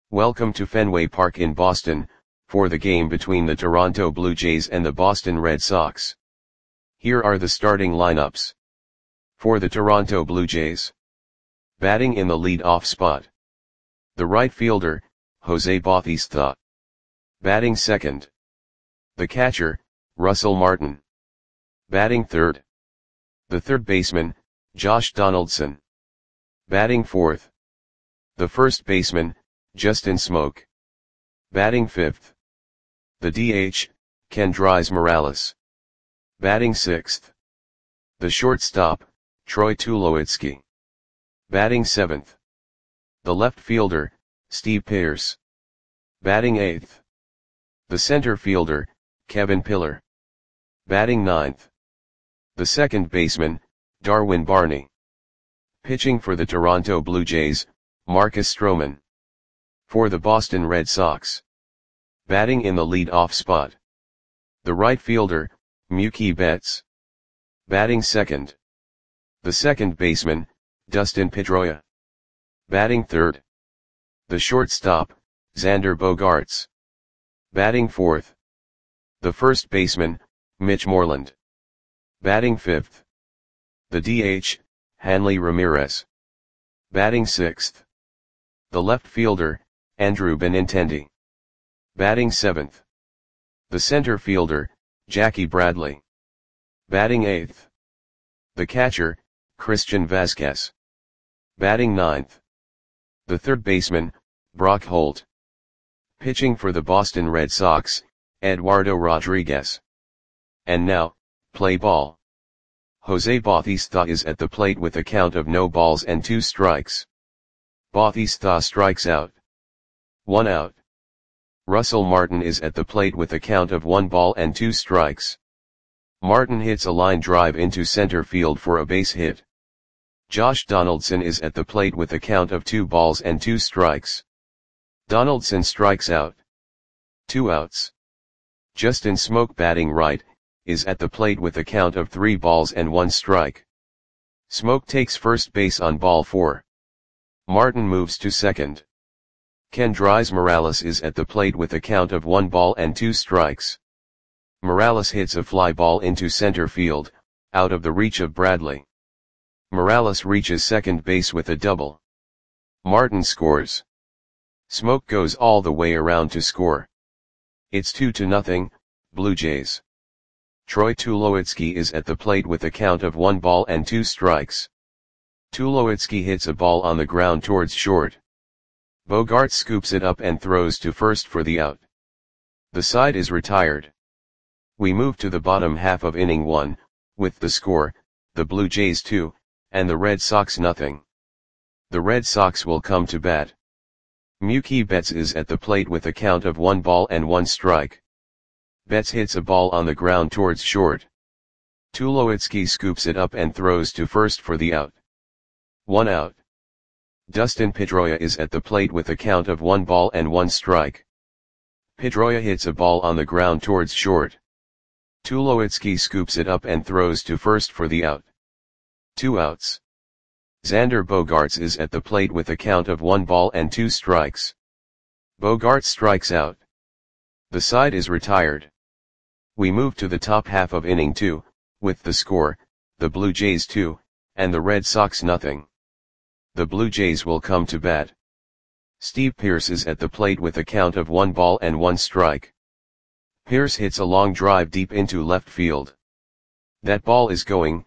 Welcome to Fenway Park in Boston, for the game between the Toronto Blue Jays and the Boston Red Sox. Here are the starting lineups. For the Toronto Blue Jays. Batting in the lead-off spot. The right fielder, Jose Bautista. Batting second. The catcher, Russell Martin. Batting third. The third baseman, Josh Donaldson. Batting fourth. The first baseman, Justin Smoak. Batting fifth. The DH, Kendrys Morales. Batting sixth. The shortstop, Troy Tulowitzki. Batting seventh. The left fielder, Steve Pearce. Batting eighth. The center fielder, Kevin Pillar. Batting ninth. The second baseman, Darwin Barney. Pitching for the Toronto Blue Jays, Marcus Stroman. For the Boston Red Sox. Batting in the lead-off spot. The right fielder, Mookie Betts. Batting second. The second baseman, Dustin Pedroia. Batting third. The shortstop, Xander Bogaerts. Batting fourth. The first baseman, Mitch Moreland. Batting fifth. The DH, Hanley Ramirez. Batting sixth. The left fielder, Andrew Benintendi. Batting seventh. The center fielder, Jackie Bradley. Batting eighth. The catcher, Christian Vazquez. Batting ninth. The third baseman, Brock Holt. Pitching for the Boston Red Sox, Eduardo Rodriguez. And now, play ball. Jose Bautista is at the plate with a count of no balls and 2 strikes. Bautista strikes out. 1 out. Russell Martin is at the plate with a count of 1 ball and 2 strikes. Martin hits a line drive into center field for a base hit. Josh Donaldson is at the plate with a count of 2 balls and 2 strikes. Donaldson strikes out. 2 outs. Justin Smoak, batting right, is at the plate with a count of 3 balls and 1 strike. Smoak takes first base on ball 4. Martin moves to second. Kendrys Morales is at the plate with a count of 1 ball and 2 strikes. Morales hits a fly ball into center field, out of the reach of Bradley. Morales reaches second base with a double. Martin scores. Smoak goes all the way around to score. It's 2-0, Blue Jays. Troy Tulowitzki is at the plate with a count of 1 ball and 2 strikes. Tulowitzki hits a ball on the ground towards short. Bogaerts scoops it up and throws to first for the out. The side is retired. We move to the bottom half of inning 1, with the score, the Blue Jays 2, and the Red Sox nothing. The Red Sox will come to bat. Mookie Betts is at the plate with a count of 1 ball and 1 strike. Betts hits a ball on the ground towards short. Tulowitzki scoops it up and throws to first for the out. 1 out. Dustin Pedroia is at the plate with a count of 1 ball and 1 strike. Pedroia hits a ball on the ground towards short. Tulowitzki scoops it up and throws to first for the out. 2 outs. Xander Bogaerts is at the plate with a count of 1 ball and 2 strikes. Bogaerts strikes out. The side is retired. We move to the top half of inning 2, with the score, the Blue Jays 2, and the Red Sox nothing. The Blue Jays will come to bat. Steve Pearce is at the plate with a count of 1 ball and 1 strike. Pearce hits a long drive deep into left field. That ball is gone.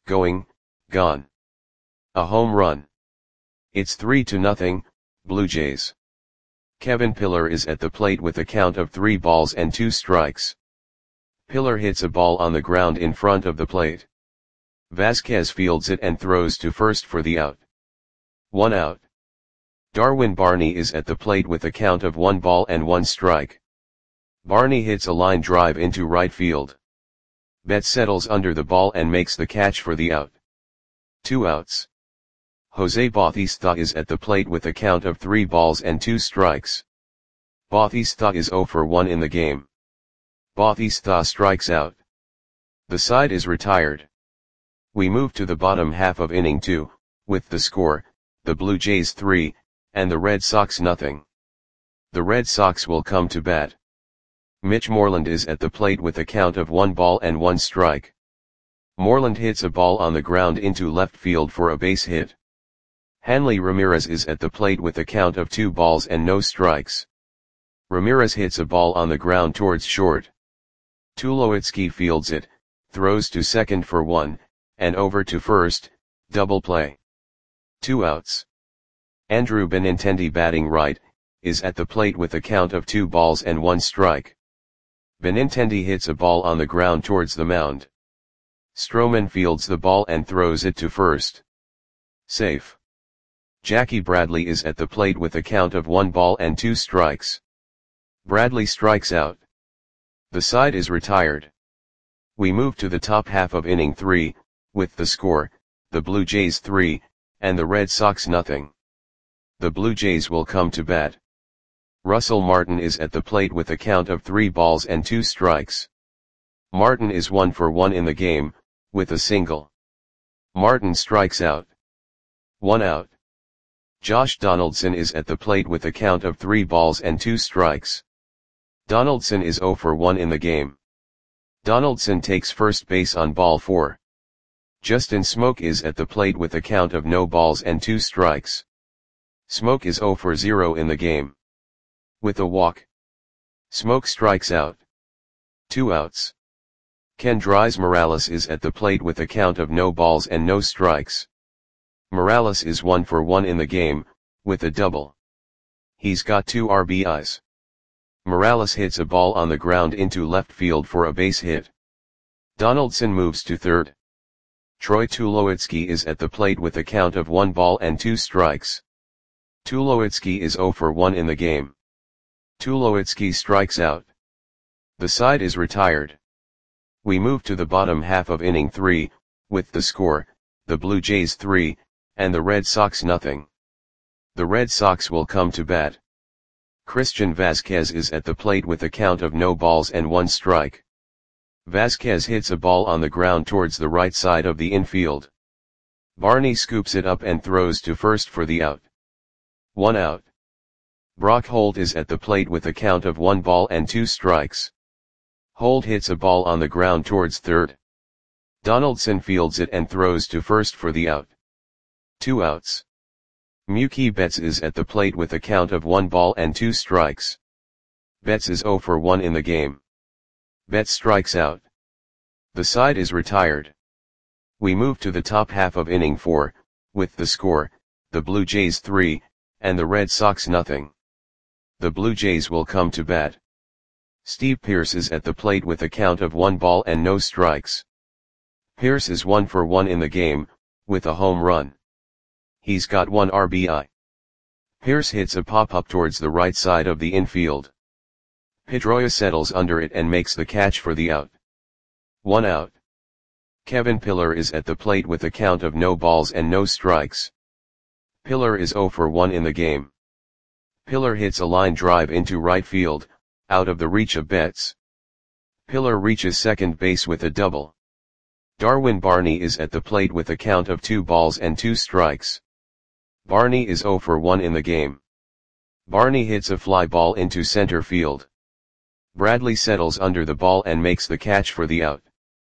A home run. It's 3-0, Blue Jays. Kevin Pillar is at the plate with a count of 3 balls and 2 strikes. Pillar hits a ball on the ground in front of the plate. Vazquez fields it and throws to first for the out. 1 out. Darwin Barney is at the plate with a count of 1 ball and 1 strike. Barney hits a line drive into right field. Betts settles under the ball and makes the catch for the out. 2 outs. Jose Bautista is at the plate with a count of 3 balls and 2 strikes. Bautista is 0 for 1 in the game. Bautista strikes out. The side is retired. We move to the bottom half of inning 2, with the score, the Blue Jays 3, and the Red Sox nothing. The Red Sox will come to bat. Mitch Moreland is at the plate with a count of 1 ball and 1 strike. Moreland hits a ball on the ground into left field for a base hit. Hanley Ramirez is at the plate with a count of 2 balls and no strikes. Ramirez hits a ball on the ground towards short. Tulowitzki fields it, throws to second for 1, and over to first, double play. 2 outs. Andrew Benintendi batting right, is at the plate with a count of 2 balls and 1 strike. Benintendi hits a ball on the ground towards the mound. Stroman fields the ball and throws it to first. Safe. Jackie Bradley is at the plate with a count of 1 ball and 2 strikes. Bradley strikes out. The side is retired. We move to the top half of inning 3, with the score, the Blue Jays 3, and the Red Sox nothing. The Blue Jays will come to bat. Russell Martin is at the plate with a count of 3 balls and 2 strikes. Martin is 1 for 1 in the game, with a single. Martin strikes out. 1 out. Josh Donaldson is at the plate with a count of 3 balls and 2 strikes. Donaldson is 0 for 1 in the game. Donaldson takes first base on ball 4. Justin Smoak is at the plate with a count of no balls and 2 strikes. Smoak is 0 for 0 in the game. With a walk, Smoak strikes out. 2 outs. Kendrys Morales is at the plate with a count of no balls and no strikes. Morales is 1 for 1 in the game, with a double. He's got 2 RBIs. Morales hits a ball on the ground into left field for a base hit. Donaldson moves to third. Troy Tulowitzki is at the plate with a count of 1 ball and 2 strikes. Tulowitzki is 0 for 1 in the game. Tulowitzki strikes out. The side is retired. We move to the bottom half of inning 3, with the score, the Blue Jays 3, and the Red Sox nothing. The Red Sox will come to bat. Christian Vazquez is at the plate with a count of no balls and 1 strike. Vazquez hits a ball on the ground towards the right side of the infield. Barney scoops it up and throws to first for the out. 1 out. Brock Holt is at the plate with a count of 1 ball and 2 strikes. Holt hits a ball on the ground towards third. Donaldson fields it and throws to first for the out. 2 outs. Mookie Betts is at the plate with a count of 1 ball and 2 strikes. Betts is 0 for 1 in the game. Betts strikes out. The side is retired. We move to the top half of inning 4, with the score, the Blue Jays 3, and the Red Sox nothing. The Blue Jays will come to bat. Steve Pearce is at the plate with a count of 1 ball and no strikes. Pearce is 1 for 1 in the game, with a home run. He's got 1 RBI. Pearce hits a pop-up towards the right side of the infield. Pedroia settles under it and makes the catch for the out. 1 out. Kevin Pillar is at the plate with a count of no balls and no strikes. Pillar is 0 for 1 in the game. Pillar hits a line drive into right field, out of the reach of Betts. Pillar reaches second base with a double. Darwin Barney is at the plate with a count of 2 balls and 2 strikes. Barney is 0 for 1 in the game. Barney hits a fly ball into center field. Bradley settles under the ball and makes the catch for the out.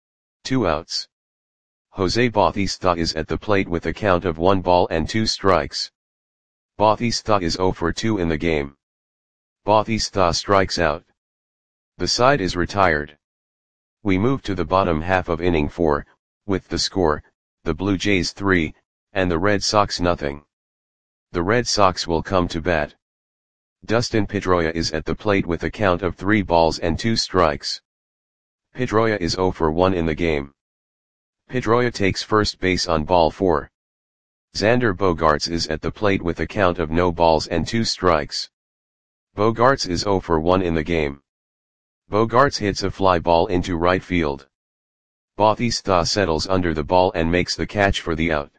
2 outs. Jose Bautista is at the plate with a count of 1 ball and 2 strikes. Bautista is 0 for 2 in the game. Bautista strikes out. The side is retired. We move to the bottom half of inning 4, with the score, the Blue Jays 3, and the Red Sox nothing. The Red Sox will come to bat. Dustin Pedroia is at the plate with a count of 3 balls and 2 strikes. Pedroia is 0 for 1 in the game. Pedroia takes first base on ball 4. Xander Bogaerts is at the plate with a count of no balls and 2 strikes. Bogaerts is 0 for 1 in the game. Bogaerts hits a fly ball into right field. Bautista settles under the ball and makes the catch for the out.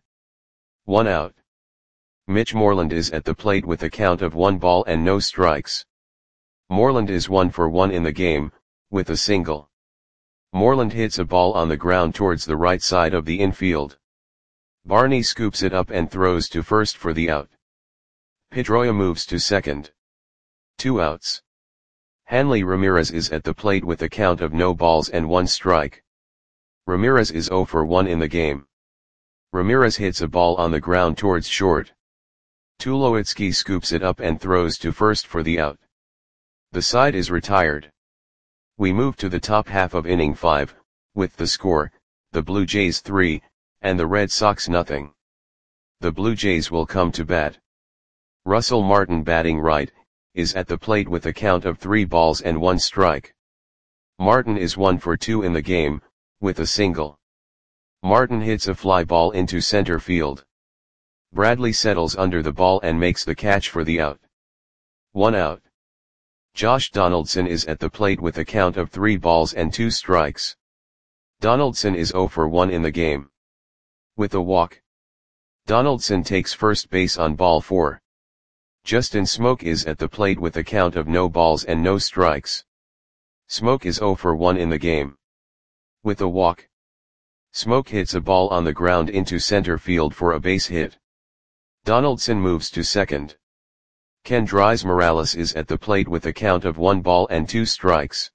1 out. Mitch Moreland is at the plate with a count of 1 ball and no strikes. Moreland is 1 for 1 in the game, with a single. Moreland hits a ball on the ground towards the right side of the infield. Barney scoops it up and throws to first for the out. Pedroia moves to second. 2 outs. Hanley Ramirez is at the plate with a count of no balls and 1 strike. Ramirez is 0 for 1 in the game. Ramirez hits a ball on the ground towards short. Tulowitzki scoops it up and throws to first for the out. The side is retired. We move to the top half of inning 5, with the score, the Blue Jays 3, and the Red Sox nothing. The Blue Jays will come to bat. Russell Martin, batting right, is at the plate with a count of 3 balls and 1 strike. Martin is 1 for 2 in the game, with a single. Martin hits a fly ball into center field. Bradley settles under the ball and makes the catch for the out. 1 out. Josh Donaldson is at the plate with a count of 3 balls and 2 strikes. Donaldson is 0 for 1 in the game. With a walk. Donaldson takes first base on ball 4. Justin Smoke is at the plate with a count of no balls and no strikes. Smoke is 0 for 1 in the game. With a walk. Smoke hits a ball on the ground into center field for a base hit. Donaldson moves to second. Kendrys Morales is at the plate with a count of 1 ball and 2 strikes.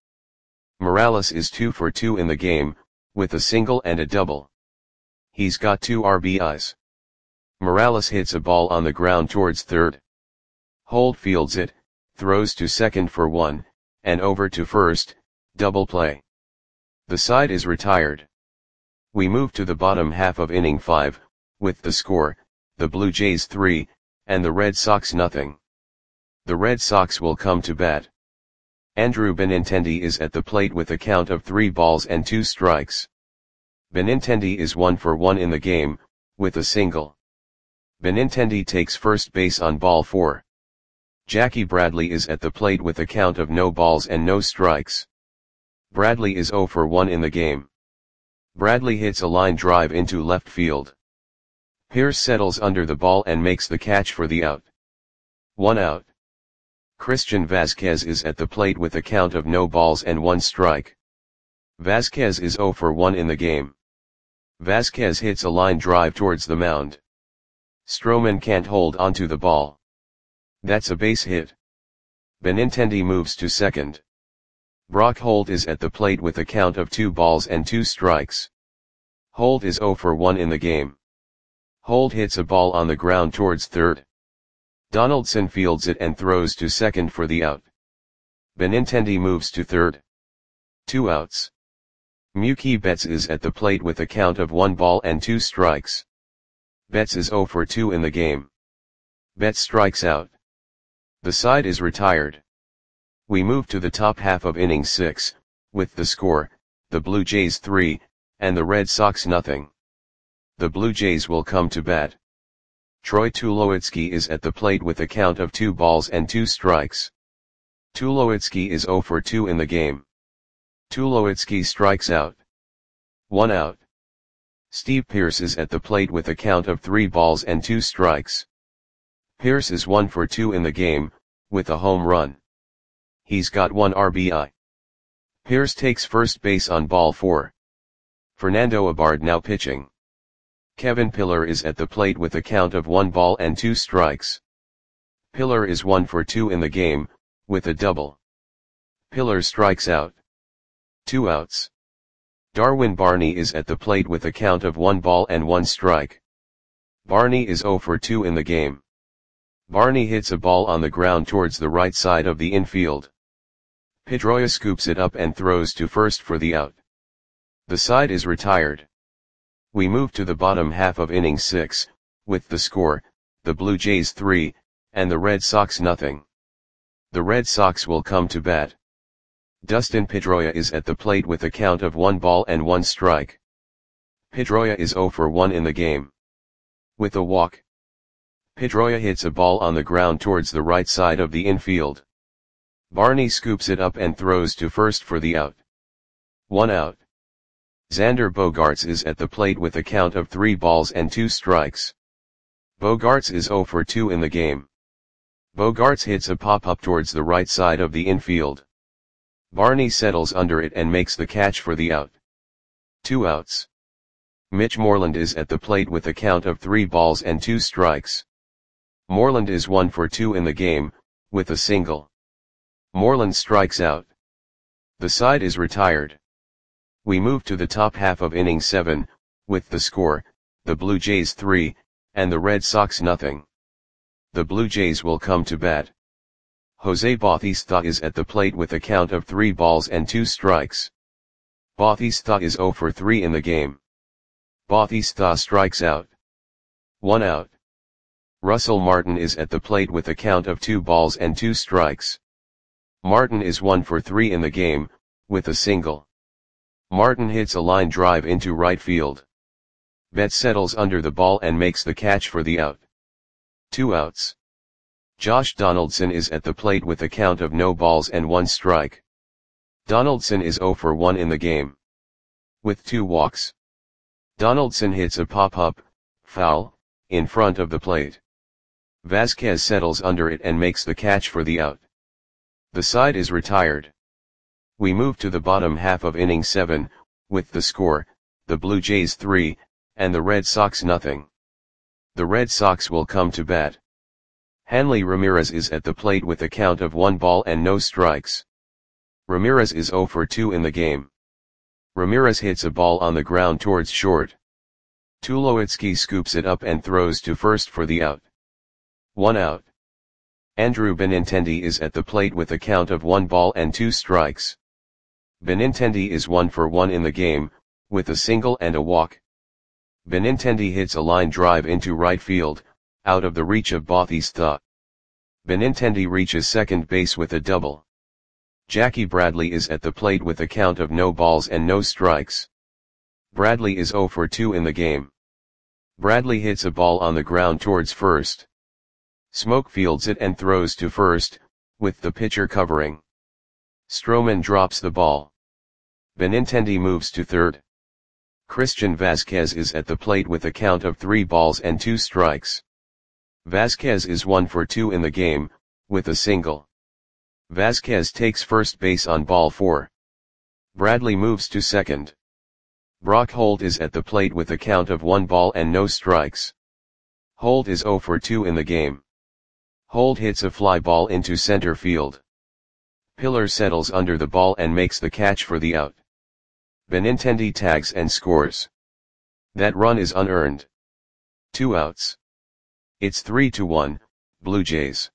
Morales is 2 for 2 in the game, with a single and a double. He's got 2 RBIs. Morales hits a ball on the ground towards third. Holt fields it, throws to second for 1, and over to first, double play. The side is retired. We move to the bottom half of inning 5, with the score, the Blue Jays 3, and the Red Sox nothing. The Red Sox will come to bat. Andrew Benintendi is at the plate with a count of 3 balls and 2 strikes. Benintendi is 1 for 1 in the game, with a single. Benintendi takes first base on ball 4. Jackie Bradley is at the plate with a count of no balls and no strikes. Bradley is 0 for 1 in the game. Bradley hits a line drive into left field. Pierce settles under the ball and makes the catch for the out. 1 out. Christian Vazquez is at the plate with a count of no balls and 1 strike. Vazquez is 0 for 1 in the game. Vazquez hits a line drive towards the mound. Stroman can't hold onto the ball. That's a base hit. Benintendi moves to second. Brock Holt is at the plate with a count of 2 balls and 2 strikes. Holt is 0 for 1 in the game. Holt hits a ball on the ground towards third. Donaldson fields it and throws to second for the out. Benintendi moves to third. 2 outs. Mookie Betts is at the plate with a count of 1 ball and 2 strikes. Betts is 0 for 2 in the game. Betts strikes out. The side is retired. We move to the top half of inning 6, with the score, the Blue Jays 3, and the Red Sox nothing. The Blue Jays will come to bat. Troy Tulowitzki is at the plate with a count of 2 balls and 2 strikes. Tulowitzki is 0 for 2 in the game. Tulowitzki strikes out. 1 out. Steve Pearce is at the plate with a count of 3 balls and 2 strikes. Pearce is 1 for 2 in the game, with a home run. He's got 1 RBI. Pearce takes first base on ball 4. Fernando Abad now pitching. Kevin Pillar is at the plate with a count of 1 ball and 2 strikes. Pillar is 1 for 2 in the game, with a double. Pillar strikes out. 2 outs. Darwin Barney is at the plate with a count of 1 ball and 1 strike. Barney is 0 for 2 in the game. Barney hits a ball on the ground towards the right side of the infield. Pedroia scoops it up and throws to first for the out. The side is retired. We move to the bottom half of inning 6, with the score, the Blue Jays 3, and the Red Sox nothing. The Red Sox will come to bat. Dustin Pedroia is at the plate with a count of 1 ball and 1 strike. Pedroia is 0 for 1 in the game. With a walk. Pedroia hits a ball on the ground towards the right side of the infield. Barney scoops it up and throws to first for the out. 1 out. Xander Bogaerts is at the plate with a count of 3 balls and 2 strikes. Bogaerts is 0 for 2 in the game. Bogaerts hits a pop-up towards the right side of the infield. Barney settles under it and makes the catch for the out. 2 outs. Mitch Moreland is at the plate with a count of 3 balls and 2 strikes. Moreland is 1 for 2 in the game, with a single. Moreland strikes out. The side is retired. We move to the top half of inning 7, with the score, the Blue Jays 3, and the Red Sox nothing. The Blue Jays will come to bat. Jose Bautista is at the plate with a count of 3 balls and 2 strikes. Bautista is 0 for 3 in the game. Bautista strikes out. 1 out. Russell Martin is at the plate with a count of 2 balls and 2 strikes. Martin is 1 for 3 in the game, with a single. Martin hits a line drive into right field. Betts settles under the ball and makes the catch for the out. 2 outs. Josh Donaldson is at the plate with a count of no balls and 1 strike. Donaldson is 0 for 1 in the game. With 2 walks. Donaldson hits a pop-up, foul, in front of the plate. Vasquez settles under it and makes the catch for the out. The side is retired. We move to the bottom half of inning 7, with the score, the Blue Jays 3, and the Red Sox nothing. The Red Sox will come to bat. Hanley Ramirez is at the plate with a count of 1 ball and no strikes. Ramirez is 0 for 2 in the game. Ramirez hits a ball on the ground towards short. Tulowitzki scoops it up and throws to first for the out. 1 out. Andrew Benintendi is at the plate with a count of 1 ball and 2 strikes. Benintendi is 1 for 1 in the game, with a single and a walk. Benintendi hits a line drive into right field, out of the reach of Bautista. Benintendi reaches second base with a double. Jackie Bradley is at the plate with a count of no balls and no strikes. Bradley is 0 for 2 in the game. Bradley hits a ball on the ground towards first. Smoke fields it and throws to first, with the pitcher covering. Stroman drops the ball. Benintendi moves to third. Christian Vasquez is at the plate with a count of 3 balls and 2 strikes. Vasquez is 1 for 2 in the game, with a single. Vasquez takes first base on ball 4. Bradley moves to second. Brock Holt is at the plate with a count of 1 ball and no strikes. Holt is 0 for 2 in the game. Holt hits a fly ball into center field. Pillar settles under the ball and makes the catch for the out. Benintendi tags and scores. That run is unearned. 2 outs. It's 3-1, Blue Jays.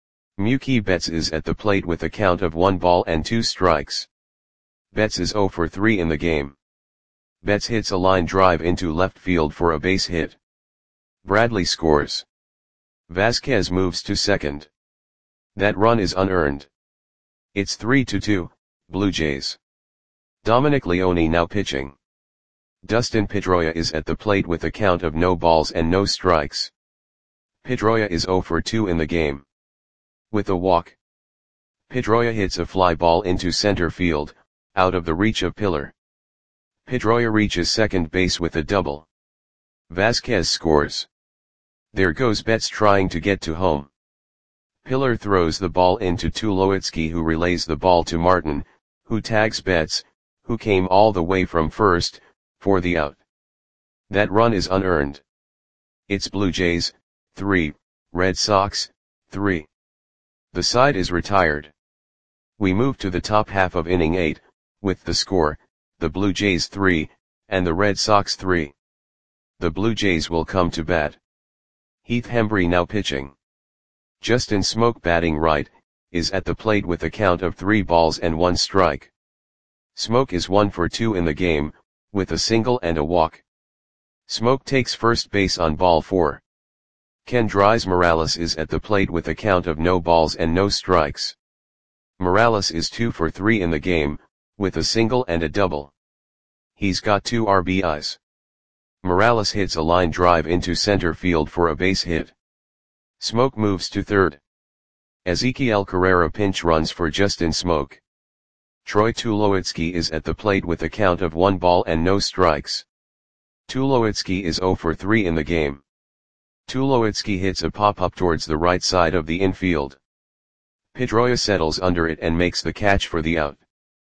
Mookie Betts is at the plate with a count of 1 ball and 2 strikes. Betts is 0 for 3 in the game. Betts hits a line drive into left field for a base hit. Bradley scores. Vasquez moves to second. That run is unearned. It's 3-2, Blue Jays. Dominic Leone now pitching. Dustin Pedroia is at the plate with a count of no balls and no strikes. Pedroia is 0 for 2 in the game. With a walk. Pedroia hits a fly ball into center field, out of the reach of Pillar. Pedroia reaches second base with a double. Vasquez scores. There goes Betts trying to get to home. Pillar throws the ball into Tulowitzki, who relays the ball to Martin, who tags Betts, who came all the way from first, for the out. That run is unearned. It's Blue Jays, 3, Red Sox, 3. The side is retired. We move to the top half of inning 8, with the score, the Blue Jays 3, and the Red Sox 3. The Blue Jays will come to bat. Heath Hembree now pitching. Justin Smoke batting right, is at the plate with a count of 3 balls and 1 strike. Smoke is 1 for 2 in the game, with a single and a walk. Smoke takes first base on ball 4. Kendrys Morales is at the plate with a count of no balls and no strikes. Morales is 2 for 3 in the game, with a single and a double. He's got 2 RBIs. Morales hits a line drive into center field for a base hit. Smoke moves to third. Ezequiel Carrera pinch runs for Justin Smoke. Troy Tulowitzki is at the plate with a count of 1 ball and no strikes. Tulowitzki is 0 for 3 in the game. Tulowitzki hits a pop-up towards the right side of the infield. Pedroia settles under it and makes the catch for the out.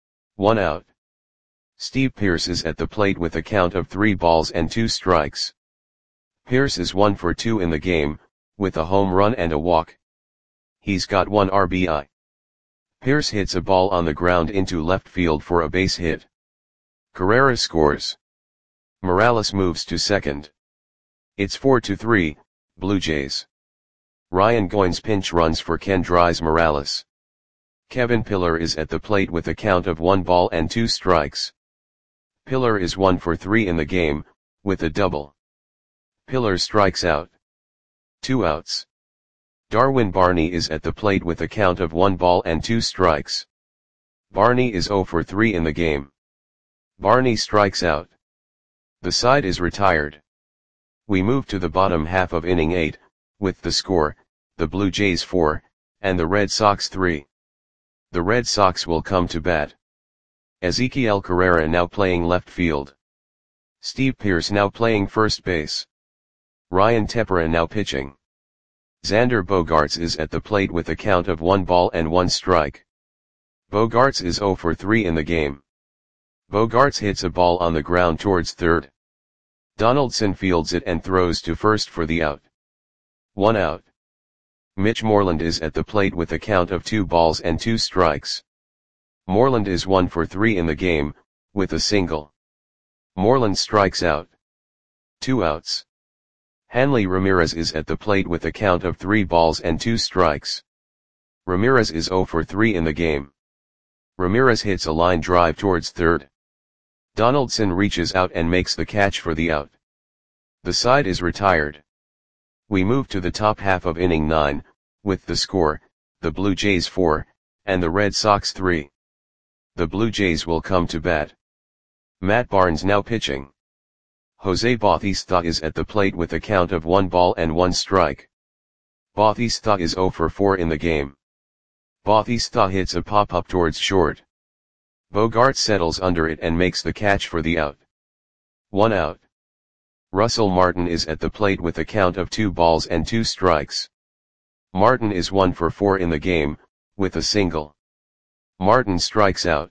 1 out. Steve Pearce is at the plate with a count of 3 balls and 2 strikes. Pearce is 1 for 2 in the game, with a home run and a walk. He's got 1 RBI. Pierce hits a ball on the ground into left field for a base hit. Carrera scores. Morales moves to second. It's 4-3, Blue Jays. Ryan Goins pinch runs for Kendrys Morales. Kevin Pillar is at the plate with a count of 1-2 strikes. Pillar is 1 for 3 in the game, with a double. Pillar strikes out. 2 outs. Darwin Barney is at the plate with a count of 1-2 strikes. Barney is 0 for 3 in the game. Barney strikes out. The side is retired. We move to the bottom half of inning 8, with the score, the Blue Jays 4, and the Red Sox 3. The Red Sox will come to bat. Ezequiel Carrera now playing left field. Steve Pearce now playing first base. Ryan Tepera now pitching. Xander Bogaerts is at the plate with a count of 1-1 strike. Bogaerts is 0 for 3 in the game. Bogaerts hits a ball on the ground towards third. Donaldson fields it and throws to first for the out. 1 out. Mitch Moreland is at the plate with a count of 2-2 strikes. Moreland is 1 for 3 in the game, with a single. Moreland strikes out. 2 outs. Hanley Ramirez is at the plate with a count of 3-2 strikes. Ramirez is 0 for 3 in the game. Ramirez hits a line drive towards third. Donaldson reaches out and makes the catch for the out. The side is retired. We move to the top half of inning 9, with the score, the Blue Jays 4, and the Red Sox 3. The Blue Jays will come to bat. Matt Barnes now pitching. Jose Bautista is at the plate with a count of 1-1 strike. Bautista is 0 for 4 in the game. Bautista hits a pop-up towards short. Bogaerts settles under it and makes the catch for the out. 1 out. Russell Martin is at the plate with a count of 2-2 strikes. Martin is 1 for 4 in the game, with a single. Martin strikes out.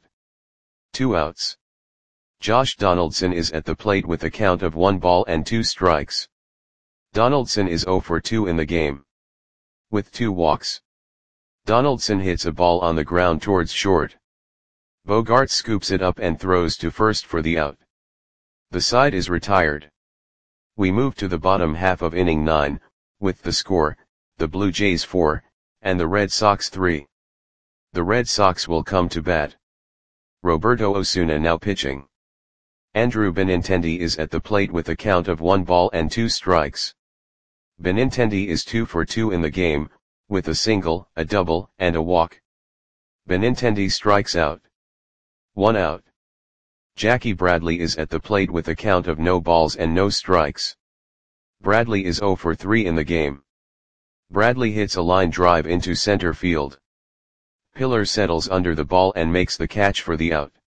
2 outs. Josh Donaldson is at the plate with a count of 1-2 strikes. Donaldson is 0 for 2 in the game. With 2 walks. Donaldson hits a ball on the ground towards short. Bogaerts scoops it up and throws to first for the out. The side is retired. We move to the bottom half of inning 9, with the score, the Blue Jays 4, and the Red Sox 3. The Red Sox will come to bat. Roberto Osuna now pitching. Andrew Benintendi is at the plate with a count of 1-2 strikes. Benintendi is 2 for 2 in the game, with a single, a double, and a walk. Benintendi strikes out. 1 out. Jackie Bradley is at the plate with a count of no balls and no strikes. Bradley is 0 for 3 in the game. Bradley hits a line drive into center field. Pillar settles under the ball and makes the catch for the out.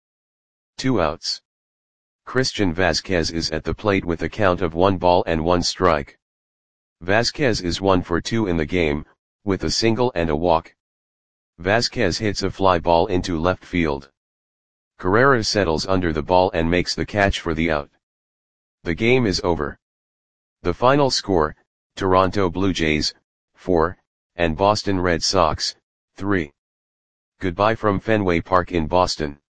2 outs. Christian Vazquez is at the plate with a count of 1-1 strike. Vazquez is 1 for 2 in the game, with a single and a walk. Vazquez hits a fly ball into left field. Carrera settles under the ball and makes the catch for the out. The game is over. The final score, Toronto Blue Jays, 4, and Boston Red Sox, 3. Goodbye from Fenway Park in Boston.